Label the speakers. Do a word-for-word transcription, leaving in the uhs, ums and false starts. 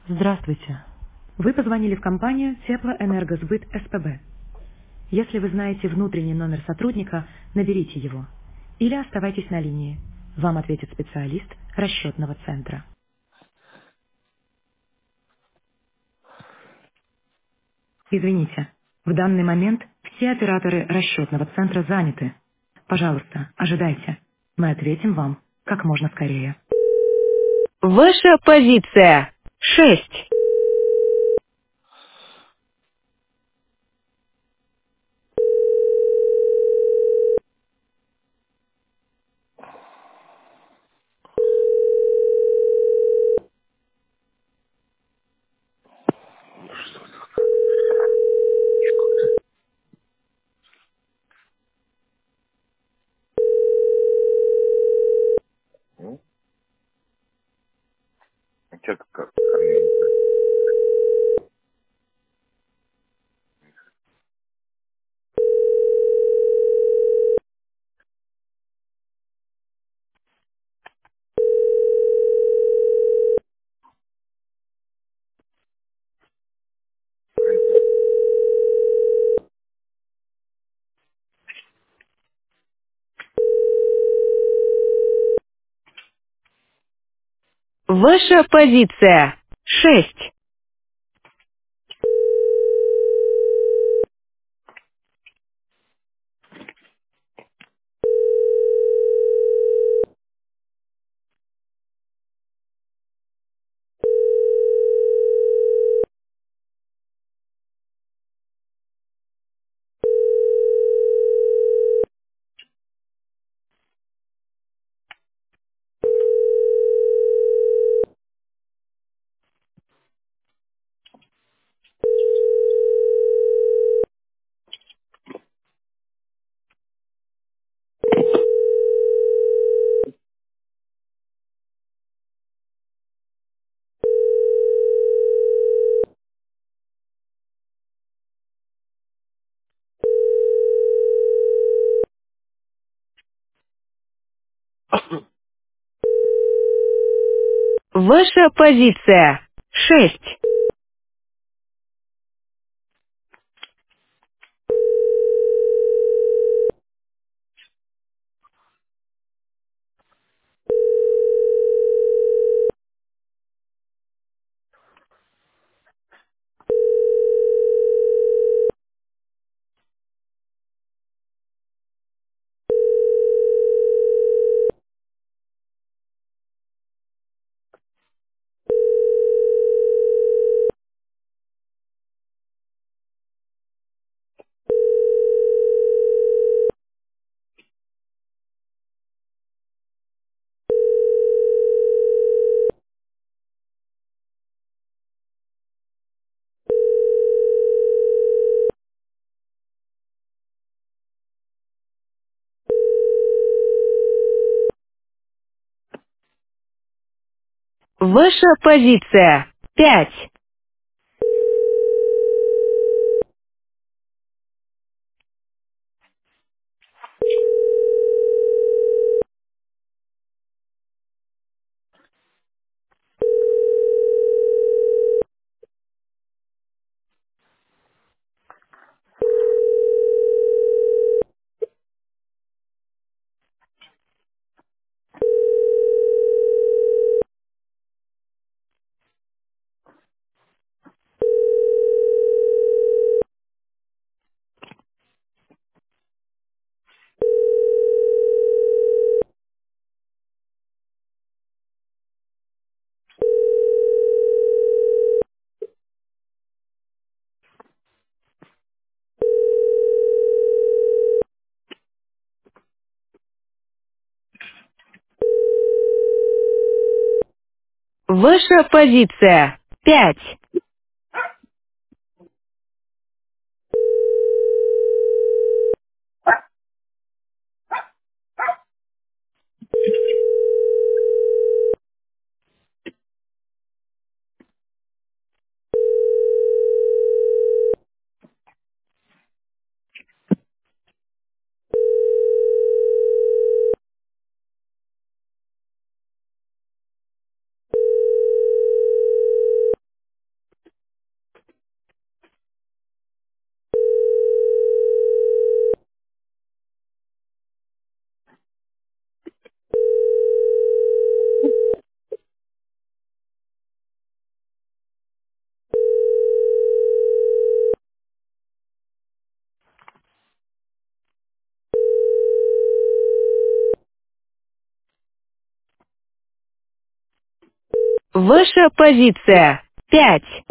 Speaker 1: Здравствуйте. Вы позвонили в компанию Теплоэнергосбыт СПБ. Если вы знаете внутренний номер сотрудника, наберите его. Или оставайтесь на линии. Вам ответит специалист расчетного центра. Извините, в данный момент все операторы расчетного центра заняты. Пожалуйста, ожидайте. Мы ответим вам как можно скорее. Ваша позиция. Шесть.
Speaker 2: Ну, а чё как, как армянка?
Speaker 1: Ваша позиция. Шесть. Ваша позиция. Шесть. Ваша позиция. Пять. Ваша позиция. Пять.
Speaker 3: Ваша позиция. Пять.